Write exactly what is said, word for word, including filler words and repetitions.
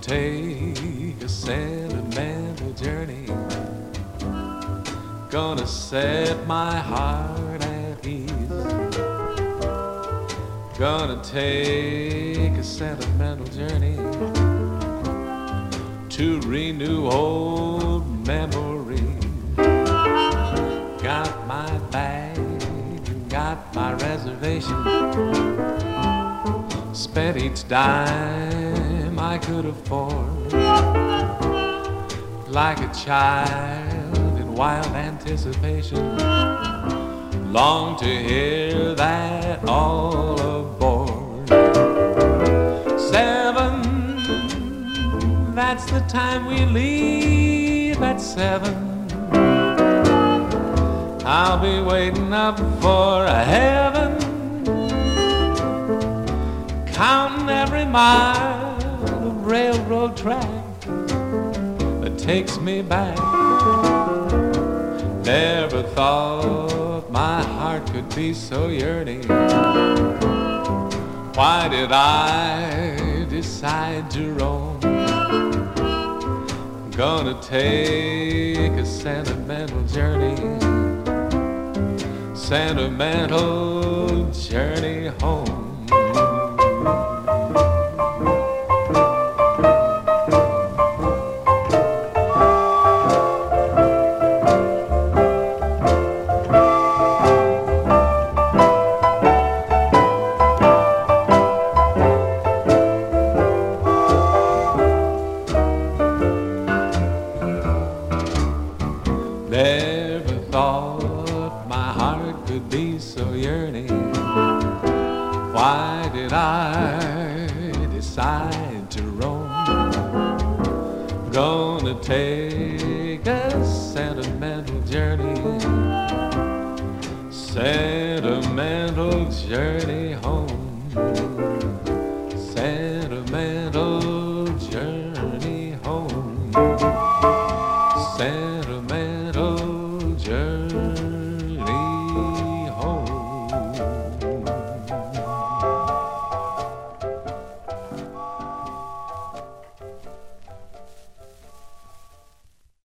take a sentimental journey. Gonna set my heart at ease. Gonna take a sentimental journey to renew old memories. Got my bag, got my reservation. Spent each dime I could afford, like a child in wild anticipation. Long to hear that all aboard. Seven, that's the time we leave at seven. I'll be waiting up for a heaven, counting every mile of railroad track that takes me back. Never thought my heart could be so yearning. Why did I decide to roam? Gonna take a sentimental journey, sentimental journey home. Never thought my heart could be so yearning. Why did I decide to roam? Gonna take a sentimental journey, sentimental journey home. Sentimental